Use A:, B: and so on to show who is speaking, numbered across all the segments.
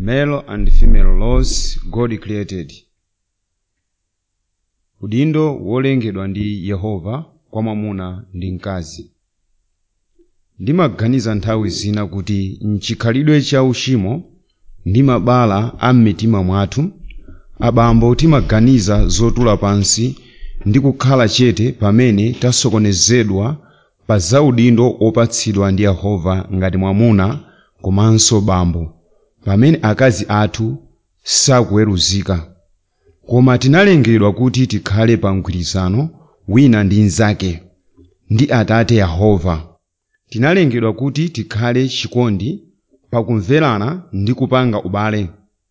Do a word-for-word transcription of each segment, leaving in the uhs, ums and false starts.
A: Male and female laws God created. Udindo wolengedwa ndi Yehova kwa mwamuna ndi mkazi. Ndimaganiza nthawi zina kuti mchikhalidwe cha uchimo ndi mabala a m'mitima mwathu, abambo timaganiza zotula pansi ndi kukhala chete pamene tasokonezedwa pa zaudindo opatsidwa ndi Yehova ngati mwamuna komanso bambo, pamene akazi athu sakuweruzika. Koma tinalengedwa kuti tikhale pa mgwirizano wina ndi mnzake ndi Atate Yehova. Tinalengedwa kuti tikhale chikondi pakumverana ndi kupanga ubale.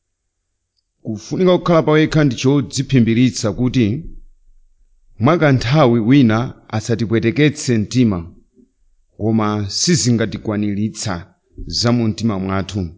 A: Kufunika kukhala pawekha ndicho dziphimbiritsa kuti mwakanthawi wina asatipweteketse mtima, koma sizingatikwaniritsa za mu mtima mwathu.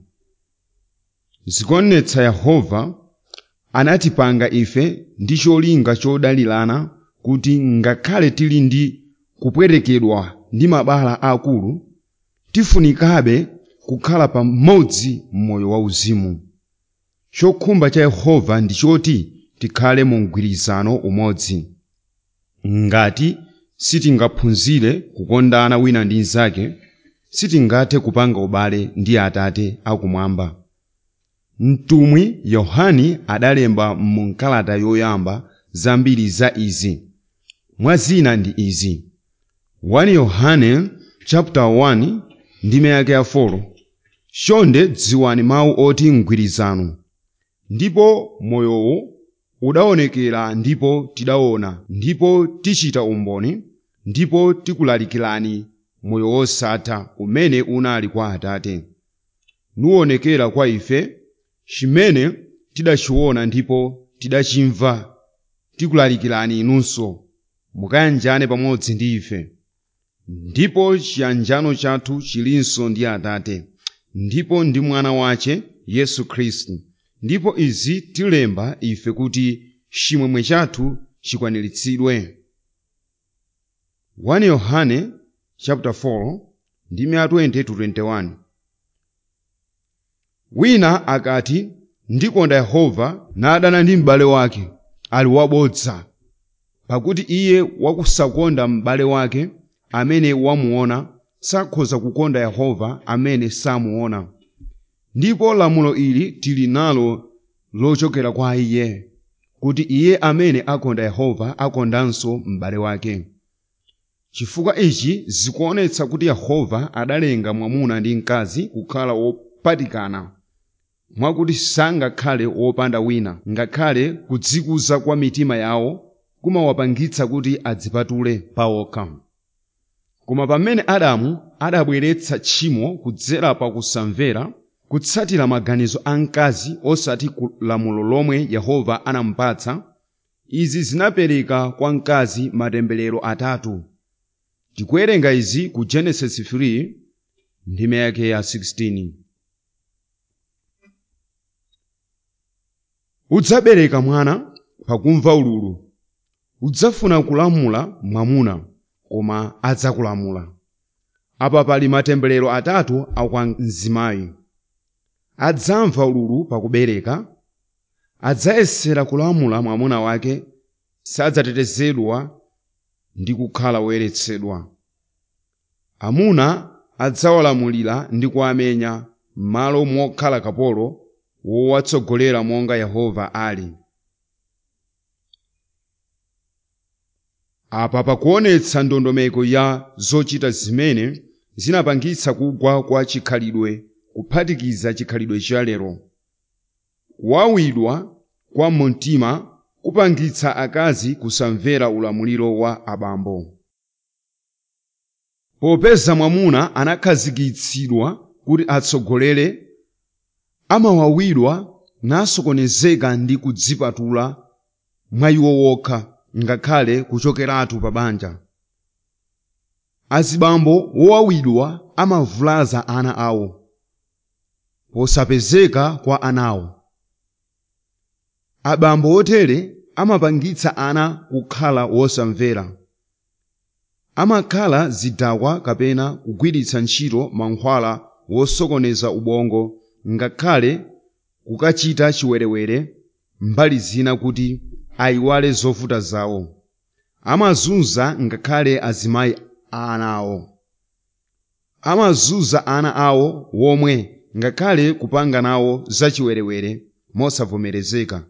A: Zikuonetsa Yehova anatipanga ife ndi cholinga chodalirana kuti ngakhale tili ndi kupwerekedwa ndi mabala akulu, tifunikabe kukhala pamodzi m'moyo wauzimu. Chokhumba cha Yehova ndi choti tikhale mu mgwirizano umodzi. Ngati sitingaphunzire kukondana wina ndi mnzake, sitingathe kupanga ubale ndi Atate akumwamba. Mtumwi Yohane adalemba mu kalata yoyamba zambiri za izi. Mwa zina ndi izi: first Yohane chapter one ndime yake ya four. Chonde dziwani mawu oti mgwirizano, ndipo moyowo udaonekera ndipo tidaona, ndipo tichita umboni, ndipo tikulalikirani moyo wosatha umene unali kwa Atate. Nuonekera kwa ife chimene tidachiona ndipo tidachimva, tikulalikirani inunso, mukayanjane pamodzi ndi ife. Ndipo chiyanjano chathu chilinso ndi Atate, ndipo ndi mwana wace Yesu Khristu. Ndipo izi tilemba ife kuti chimwemwe chathu chikwaniritsidwe. first Yohane chapter four ndime ya twenty to twenty-one. Wina akati ndikonda Yehova nadana ndi m'bale wake, ali wabodza, pakuti iye wakusakonda m'bale wake amene wamuona sakhoza kukonda Yehova amene samuona. Ndipo lamulo ili tili nalo lochokera kwa iye, kuti iye amene akonda Yehova akondanso m'bale wake. Chifukwa ichi zikuonetsa kuti Yehova adalenga mwamuna ndi mkazi kukhala wopatikana, mwakuti sangakhale wopanda wina, ngakhale kudzikuza kwa mitima yawo kumawapangitsa kuti adzipatule pawokha. Koma pamene Adamu adabweretsa tchimo kudzera pa kusamvera, kutsatira maganizo a mkazi osati lamulo lomwe Yehova anamupatsa, izi zinapereka kwa mkazi matemberero atatu. Tikuwerenga izi ku Genesis three ndime yake ya sixteen. Udzabereka mwana pakumva ululu, udzafuna kulamula mwamuna, koma adzakulamula. Apa pali matemberero atatu akwa mzimayi. Adzamva ululu pakubereka, adzayesera kulamula mwamuna wake, sadzatetezedwa ndi kukhala woyeretsedwa. Amuna adzawalamulira ndi kuwamenya m'malo mokhala kapolo wowatsogolera monga Yehova ali. Apa pakuonetsa ndondomeko ya zochita zimene zinapangitsa kugwa kwa chikhalidwe, kuphatikiza chikhalidwe cha lero. Kuwawidwa kwa mtima kupangitsa akazi kusamvera ulamuliro wa abambo. Popeza mwamuna anakhazikitsidwa kuti atsogolere, amawawidwa nasokonezeka ndi kudzipatula mwa iwo wokha, ngakhale kuchokeratu pa banja. Azibambo wowawidwa amavulaza ana awo posapezeka kwa anawo. Abambo otere amapangitsa ana kukhala wosamvera. Amakhala zidakwa kapena kugwiritsa ntchito mankhwala wosokoneza ubongo, ngakhale kukachita chiwerewere mbali zina kuti ayiwale zovuta zawo. Amazunza ngakhale azimayi a ana awo. Amazunza ana awo womwe ngakhale kupanga nawo zachiwerewere mosavomerezeka.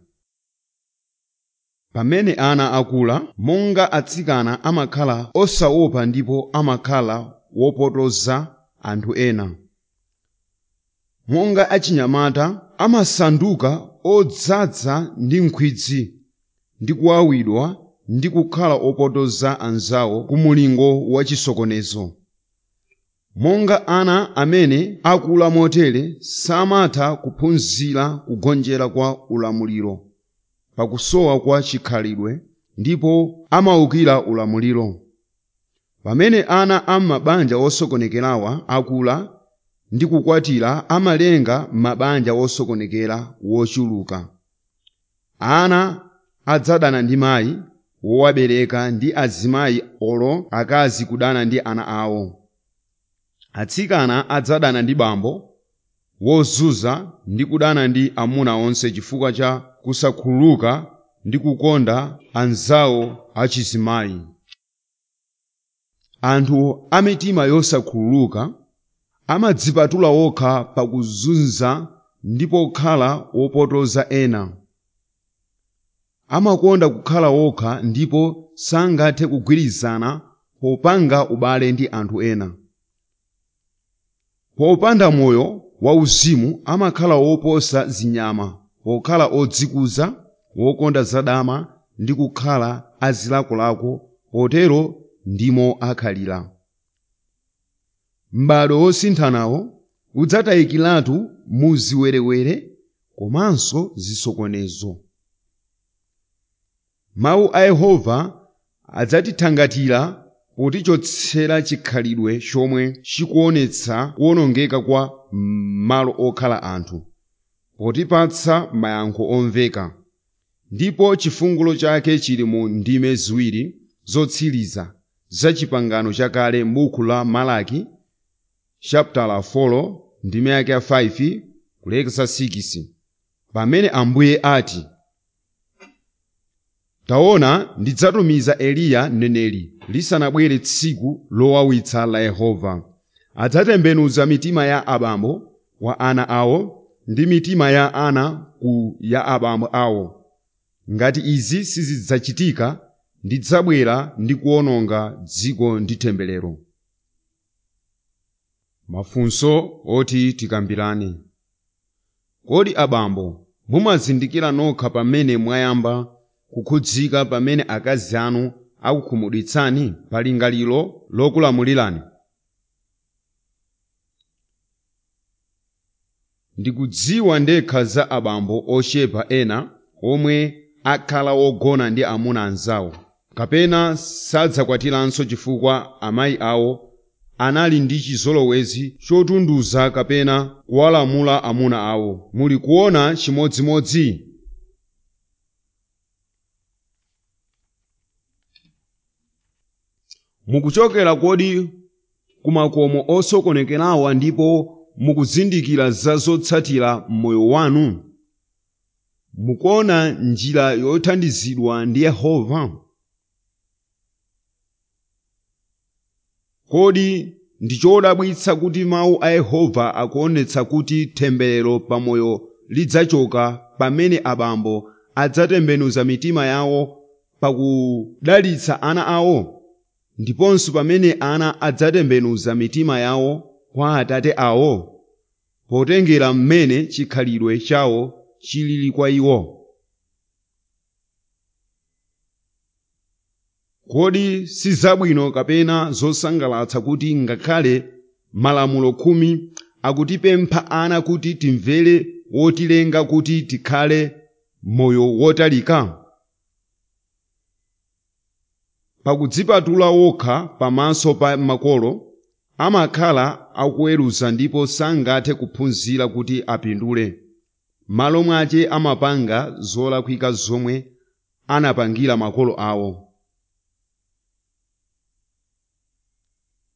A: Pamene ana akula, monga atsikana amakhala osaopa ndipo amakhala wopotoza anthu ena. Monga achinyamata amasanduka odzaza ndi nkhwidzi ndi kuwawidwa ndi kukhala opotoza anzawo ku mulingo wa chisokonezo. Monga ana amene akula motere samatha kuphunzira kugonjera kwa ulamuliro pakusowa kwa chikhalidwe ndipo amawukira ulamuliro. Pamene ana a mabanja osokonekerawa akula ndi kukwatira amalenga mabanja osokonekera wochuluka. Ana adzadana ndi mayi wowabereka ndi azimayi olo akazi kudana ndi ana awo. Atsikana adzadana ndi bambo wozunza ndi kudana ndi amuna onse chifukwa cha kusakhululuka ndi kukonda anzawo achizimayi. Anthu a mitima yosakhululuka amadzipatula okha pakuzunza ndipo kukhala wopotoza ena. Amakonda kukhala okha ndipo sangathe kugwirizana popanga ubale ndi anthu ena. Popanda moyo wauzimu amakhala woposa zinyama, pokhala odzikuza, wokonda zadama ndi kukhala azilakolako, potero ndimo akhalira. M'bado wosinthanawo udzatayikiratu mu ziwerewere komanso zisokonezo. Mawu a Yehova adzatithangatira potichotsera chikhalidwe chomwe chikuonetsa kuwonongeka kwa malo okhala anthu, potipatsa mayankho omveka. Ndipo chifungulo chake chili mu ndime ziwiri zotsiriza za chipangano chakale m'buku la Malaki chapter four ndime yake ya five kulekeza six, pamene Ambuye ati, taona ndidzatumiza Eliya mneneri lisanabwere tsiku lowawitsa la Yehova. Adzatembenuza mitima ya abambo wa ana awo ndi mitima ya ana ku ya abambo awo. Ngati izi sizidzachitika, ndidzabwera ndi kuwononga dziko ndi temberero. Mafunso oti tikambirane. Kodi abambo mumazindikira nokha pamene mwayamba kukhudzika pamene akazi anu akukhumudwitsani pa lingaliro lokulamulirani? Ndikudziwa ndekha za abambo ochepa ena omwe akhala wogona ndi amuna anzawo, kapena sadzakwatiranso chifukwa amayi awo anali ndi chizolowezi chotunduza kapena kuwalamula amuna awo. Muli kuona chimodzimodzi? Mukuchokera kodi kumakomo osokonekerawa ndipo mukuzindikira za zotsatira m'moyo wanu? Mukuona njira yothandizidwa ndi Yehova? Kodi ndi chodabwitsa kuti mawu a Yehova akuonetsa kuti temberero pamoyo lidzachoka pamene abambo adzatembenuza mitima yawo pakudalitsa ana awo, ndiponso pamene ana adzatembenuza mitima yawo kwa atate awo, potengera mmene chikhalidwe chawo chilili kwa iwo? Kodi si zabwino kapena zosangalatsa kuti ngakhale malamulo khumi akutipempha ana kuti timvere wotilenga kuti tikhale moyo wotalika? Pakudzipatula wokha pamaso pa makolo, amakhala akuweruza ndipo sangathe kuphunzira kuti apindule. M'malo mwache amapanga zolakwika zomwe anapangira makolo awo.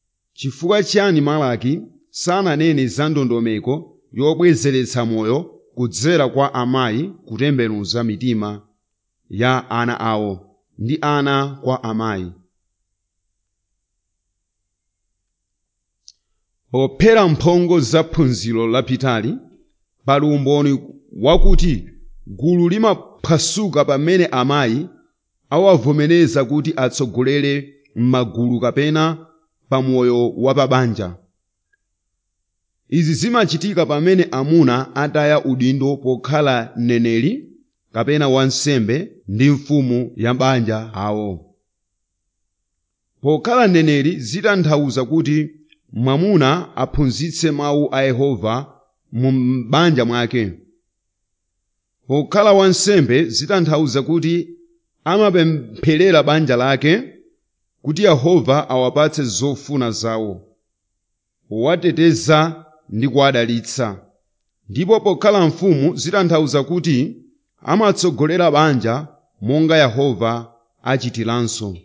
A: Chifukwa chiyani Malaki sananene za ndondomeko yobwezeretsa moyo kudzera kwa amayi kutembenuza mitima ya ana awo ndi ana kwa amayi. Pophera mphongo za phunziro lapitali, pali umboni wakuti gulu limaphwasuka pamene amayi awavomereza kuti atsogolere m'magulu kapena pamoyo wa pabanja. Izi zimachitika pamene amuna ataya udindo pokhala mneneri kapena wansembe ndi mfumu ya banja awo. Pokhala mneneri zitanthauza kuti mwamuna aphunzitse mawu a Yehova mu banja mwake. Pokhala wansembe zitanthauza kuti amapempherera banja lake kuti Yehova awapatse zofuna zawo, powateteza ndi kuwadalitsa. Ndipo pokhala mfumu zitanthauza kuti amatsogolera banja monga Yehova achitiranso.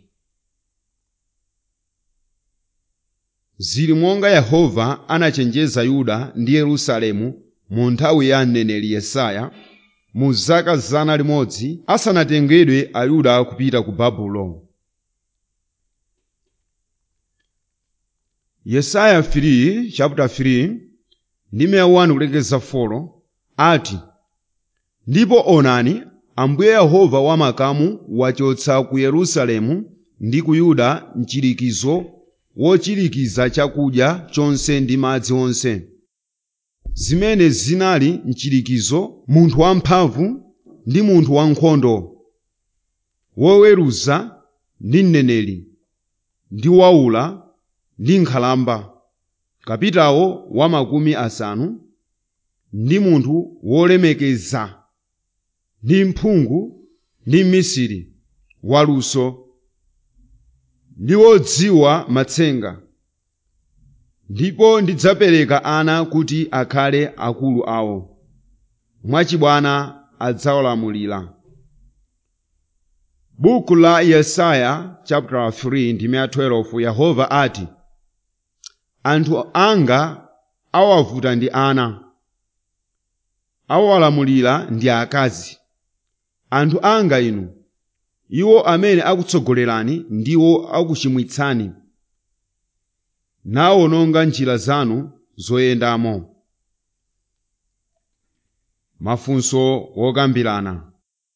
A: Zili monga Yehova anachenjeza Yuda ndi Yerusalemu mu nthawi ya mneneri Yesaya mu zaka zana limodzi asanatengedwe Ayuda kupita ku Babuloni. Yesaya three, chapter three, ndime one kulekeza four, ati, ndipo onani, Ambuye Yehova wamakamu wachotsa ku Yerusalemu ndi ku Yuda mchirikizo wochirikiza chakudya chonse ndi madzi onse, zimene zinali mchirikizo munthu wamphamvu ndi munthu wankhondo, woweruza ndi mneneri, ndi waula ndi nkhalamba, kapitawo wa makumi asanu, ndi munthu wolemekeza, ndi mphungu ndi mmisiri waluso, ndi wodziwa matsenga. Ndipo ndidzapereka ana kuti akhale akulu awo, mwachibwana adzawalamulira. Buku la Yesaya chapter three ndime twelve, Yehova ati, anthu anga awavuta ndi ana, awalamulira ndi akazi. Anthu anga inu, iwo amene akutsogolerani ndiwo akuchimwitsani, nawononga njira zanu zoyendamo. Mafunso wokambirana.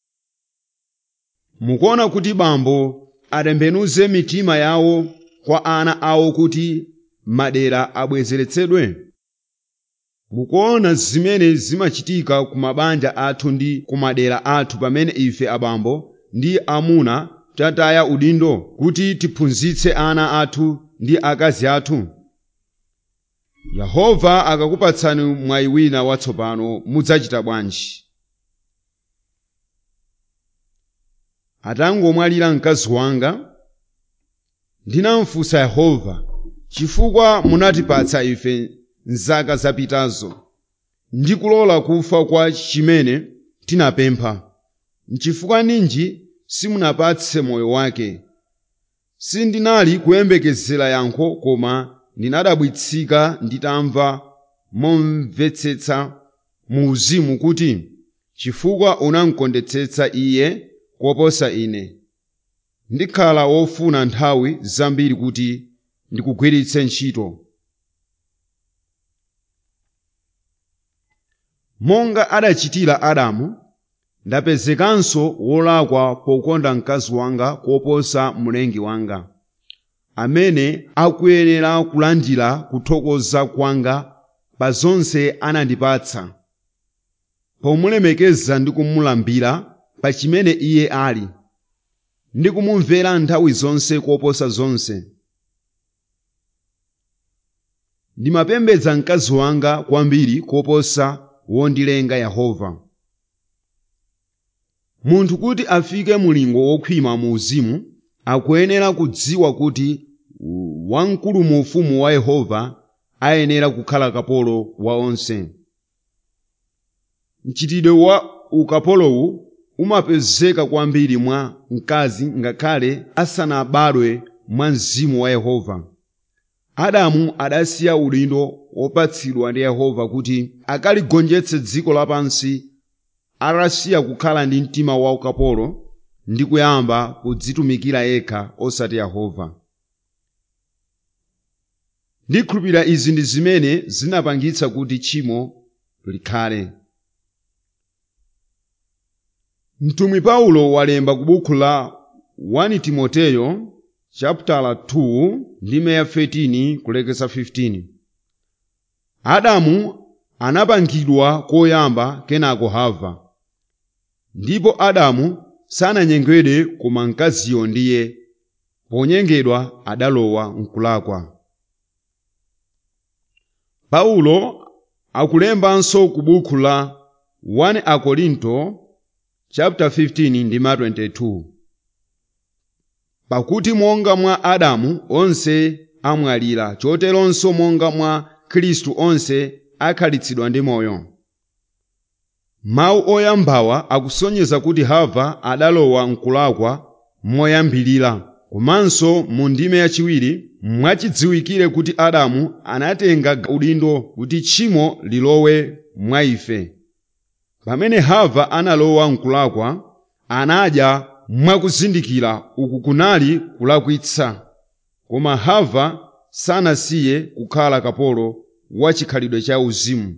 A: Mukuona kuti bambo atembenuze mitima yawo kwa ana awo kuti madera abwezeretsedwe? Mukuona zimene zimachitika ku mabanja athu ndi ku madera athu pamene ife abambo ndi amuna tataya udindo kuti tiphunzitse ana athu ndi akazi athu? Yehova akakupatsani mwayi wina watsopano mudzachita bwanji? Atangomwalira mkazi wanga, ndinamfunsa Yehova, chifukwa munatipatsa ife nzaka zapitazo ndi kulola kufa kwa chimene tinapempha, n'chifukwa ninji simunapatse moyo wake? Sindinali kuyembekezera yankho, koma ndinadabwitsika nditamva momvetsetsa mu uzimu kuti chifukwa unamkondetsetsa iye koposa ine, ndikhala wofuna nthawi zambiri kuti ndikugwiritse ntchito. Monga adachitira Adamu, ndapezekanso wolakwa pokonda mkazi wanga koposa mlengi wanga, amene akuyenera kulandira kuthokoza kwanga pa zonse anandipatsa, pomulemekeza ndi kumulambira pa chimene iye ali, ndi kumumvera nthawi zonse koposa zonse. Ndimapembedza mkazi wanga kwambiri koposa wondilenga Yehova. Munthu kuti afike mulingo wokhwima mu uzimu, akuyenera kudziwa kuti wamkulu mu ufumu wa Yehova ayenera kukhala kapolo wa onse. Mchitidwe wa ukapolowu umapezeka kwambiri mwa mkazi ngakhale asanabadwe mwa mzimu wa Yehova. Adamu adasiya udindo wopatsidwa ndi Yehova kuti akaligonjetse dziko lapansi, atasiya kukhala ndi mtima wa ukapolo ndi kuyamba kudzitumikira yekha osati Yehova. Ndikhulupirira izi ndi zimene zinapangitsa kuti tchimo likhale. Mtumwi Paulo walemba ku buku la first Timoteyo chapter two ndime ya thirteen kulekeza fifteen. Adamu anapangidwa koyamba kenako Hava. Ndipo Adamu sananyengedwe koma mkaziyo ndiye ponyengedwa adalowa mkulakwa. Paulo akulembanso ku buku la first Akorinto chapter fifteen ndime twenty-two. Pakuti monga mwa Adamu onse amwalira, choteronso monga mwa Khristu onse akhalitsidwa ndi moyo. Mawu oyambawa akusonyeza kuti Hava adalowa mkulakwa moyambilira, komanso mu ndime yachiwiri mwachidziwikire kuti Adamu anatenga udindo kuti tchimo lilowe mwa ife. Pamene Hava analowa mkulakwa, anadya mwakuzindikira, uku kunali kulakwitsa. Koma Hava sanasiye kukhala kapolo wa chikhalidwe cha uzimu.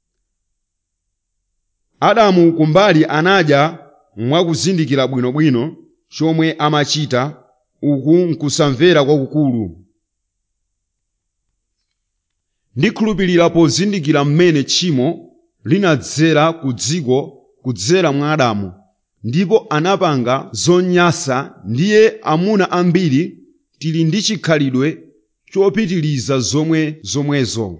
A: Adamu kumbali anadya mwakuzindikira bwinobwino chomwe amachita, uku nkusamvera kwakukulu. Ndikhulupirira pozindikira mmene tchimo linadzera ku dziko kudzera mwa Adamu, ndipo anapanga zonyansa, ndiye amuna ambiri tili ndi chikhalidwe chopitiliza zomwe zomwezo.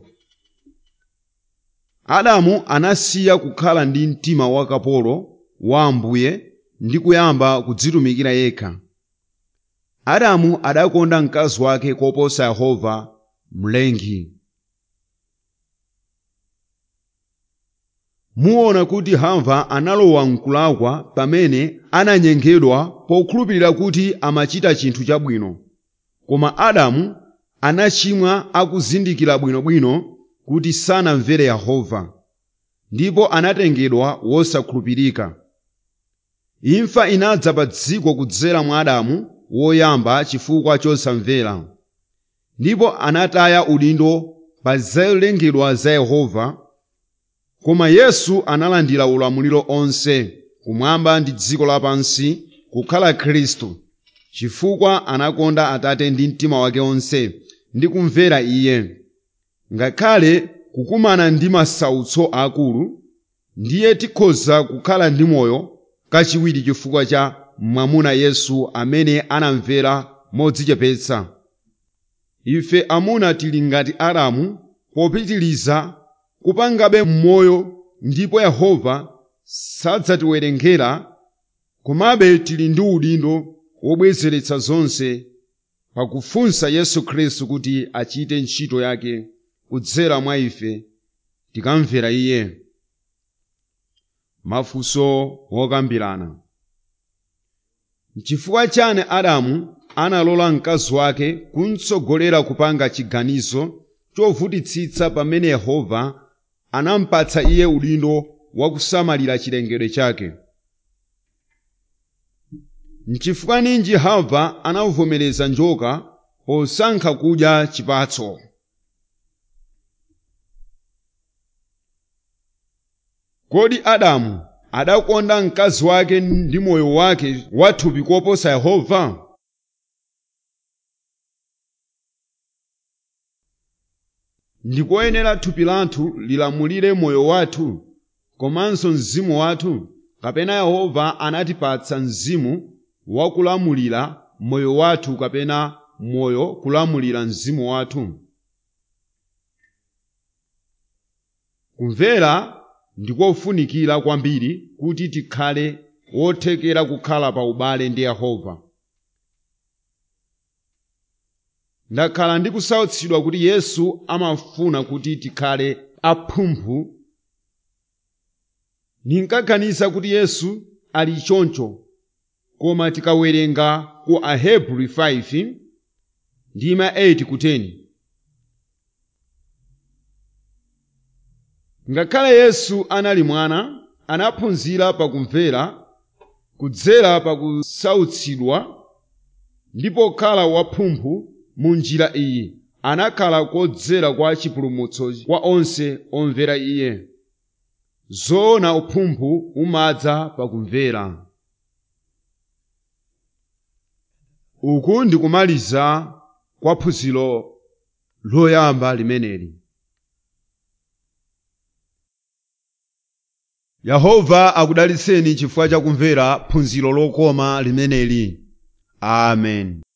A: Adamu anasiya kukhala ndi mtima wakapolo wa Ambuye ndi kuyamba kudzitumikira yekha. Adamu adakonda mkazi wake koposa Yehova mlengi. Muona kuti Hava analowa mkulakwa pamene ananyengedwa pokhulupirira kuti amachita chinthu chabwino. Koma Adamu anachimwa akuzindikira bwinobwino kuti sanamvere Yehova, ndipo anatengedwa wosakhulupirika. Imfa inadza pa dziko kudzera mwa Adamu woyamba chifukwa chosamvera, ndipo anataya udindo pa zolengedwa za Yehova. Koma Yesu analandira ulamuliro onse kumwamba ndi dziko lapansi kukhala Khristu, chifukwa anakonda Atate ndi mtima wake onse ndi kumvera Iye. Ngakhale kukumana ndi masautso akulu, ndiye tikhoza kukhala ndi moyo kachiwiri chifukwa cha mwamuna Yesu amene anamvera modzichepetsa. Ife amuna tili ngati Adamu popitiliza kupangabe moyo, ndipo Yehova sadzatiwerengera, komabe tili ndi udindo wobwezeretsa zonse pakufunsa Yesu Khristu kuti achite ntchito yake kudzera mwa ife tikamvera Iye. Mafunso wokambirana. N'chifukwa chani Adamu analola mkazi wake kumtsogolera kupanga chiganizo chovutitsitsa pamene Yehova anampatsa iye udindo wakusamalira chilengedwe chake? N'chifukwa ninji Hava anavomereza njoka posankha kudya chipatso? Kodi Adamu adakonda mkazi wake ndi moyo wake wathupi koposa Yehova? Ndikoyenera thupi lathu lilamulire moyo wathu komanso mzimu wathu, kapena Yehova anatipatsa mzimu wakulamulira moyo wathu kapena moyo kulamulira mzimu wathu? Kumvera ndikofunikira kwambiri kuti tikhale wothekera kukhala pa ubale ndi Yehova. Ndakhala ndikusautsidwa kuti Yesu amafuna kuti tikhale aphumphu. Ndinkaganiza kuti Yesu ali choncho, koma tikawerenga ku Ahebri five ndime eight ku ten, Ngakhale Yesu anali mwana, anaphunzira pakumvera, kudzera pakusautsidwa, ndi pokhala waphumphu mu njira iyi anakhala kodzera kwa chipulumutso kwa onse omvera iye. Zoona uphumphu umadza pakumvera. Uku ndi kumaliza kwa phunziro loyamba limeneli. Yehova akudalitseni chifukwa cha kumvera phunziro lokoma limeneli. Amen.